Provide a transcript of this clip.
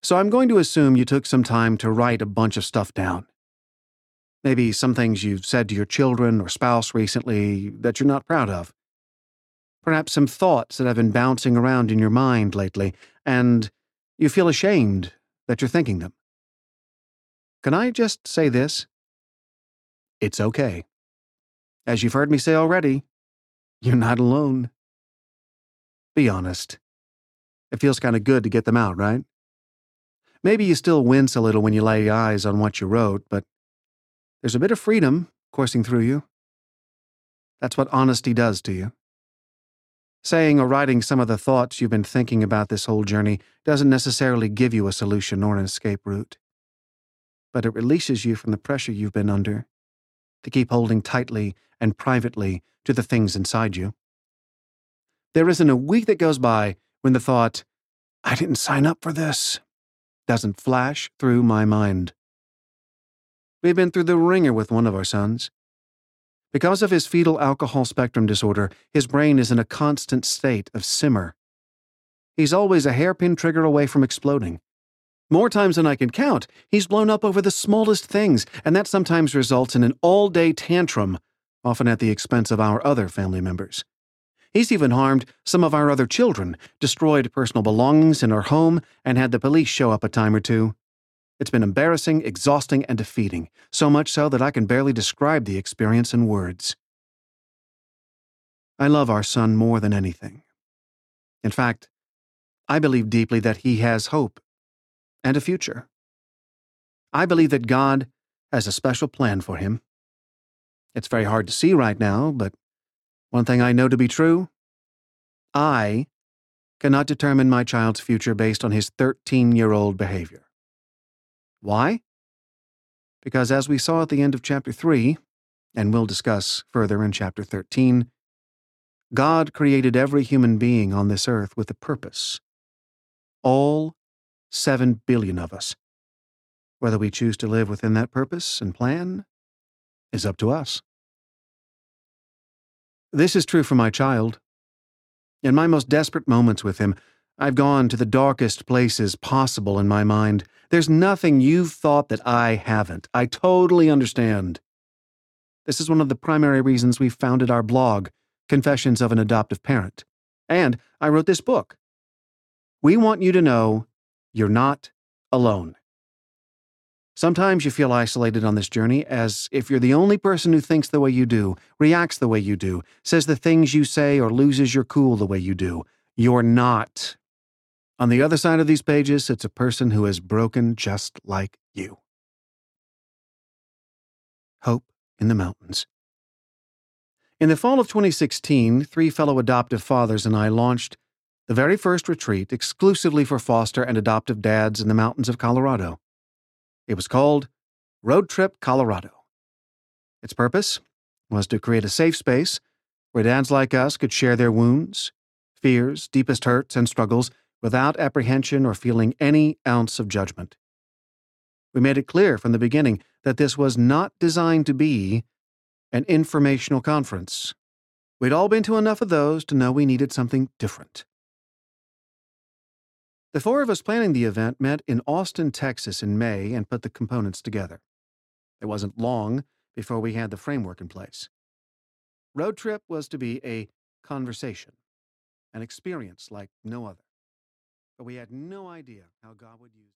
So I'm going to assume you took some time to write a bunch of stuff down. Maybe some things you've said to your children or spouse recently that you're not proud of. Perhaps some thoughts that have been bouncing around in your mind lately, and you feel ashamed that you're thinking them. Can I just say this? It's okay. As you've heard me say already, you're not alone. Be honest. It feels kind of good to get them out, right? Maybe you still wince a little when you lay eyes on what you wrote, but there's a bit of freedom coursing through you. That's what honesty does to you. Saying or writing some of the thoughts you've been thinking about this whole journey doesn't necessarily give you a solution or an escape route, but it releases you from the pressure you've been under to keep holding tightly and privately to the things inside you. There isn't a week that goes by when the thought, "I didn't sign up for this," doesn't flash through my mind. We've been through the ringer with one of our sons. Because of his fetal alcohol spectrum disorder, his brain is in a constant state of simmer. He's always a hairpin trigger away from exploding. More times than I can count, he's blown up over the smallest things, and that sometimes results in an all-day tantrum, often at the expense of our other family members. He's even harmed some of our other children, destroyed personal belongings in our home, and had the police show up a time or two. It's been embarrassing, exhausting, and defeating, so much so that I can barely describe the experience in words. I love our son more than anything. In fact, I believe deeply that he has hope and a future. I believe that God has a special plan for him. It's very hard to see right now, but one thing I know to be true: I cannot determine my child's future based on his 13-year-old behavior. Why? Because as we saw at the end of chapter 3, and we'll discuss further in chapter 13, God created every human being on this earth with a purpose. All 7 billion of us. Whether we choose to live within that purpose and plan is up to us. This is true for my child. In my most desperate moments with him, I've gone to the darkest places possible in my mind. There's nothing you've thought that I haven't. I totally understand. This is one of the primary reasons we founded our blog, Confessions of an Adoptive Parent. And I wrote this book. We want you to know you're not alone. Sometimes you feel isolated on this journey, as if you're the only person who thinks the way you do, reacts the way you do, says the things you say, or loses your cool the way you do. You're not. On the other side of these pages sits a person who is broken just like you. Hope in the Mountains. In the fall of 2016, 3 fellow adoptive fathers and I launched the very first retreat exclusively for foster and adoptive dads in the mountains of Colorado. It was called Road Trip Colorado. Its purpose was to create a safe space where dads like us could share their wounds, fears, deepest hurts, and struggles without apprehension or feeling any ounce of judgment. We made it clear from the beginning that this was not designed to be an informational conference. We'd all been to enough of those to know we needed something different. The 4 of us planning the event met in Austin, Texas in May and put the components together. It wasn't long before we had the framework in place. Road Trip was to be a conversation, an experience like no other. But we had no idea how God would use it.